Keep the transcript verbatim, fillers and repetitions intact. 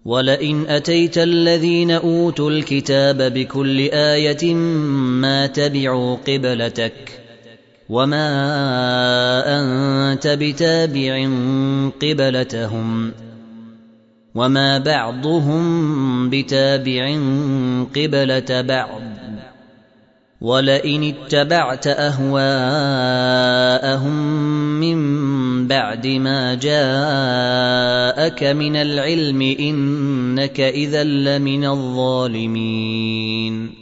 ولئن أتيت الذين أوتوا الكتاب بكل آية ما تبعوا قبلتك وما أنت بتابع قبلتهم وما بعضهم بتابع قبلة بعض ولئن اتبعت أهواءهم من بعد ما جاءك من العلم إنك إذا لمن الظالمين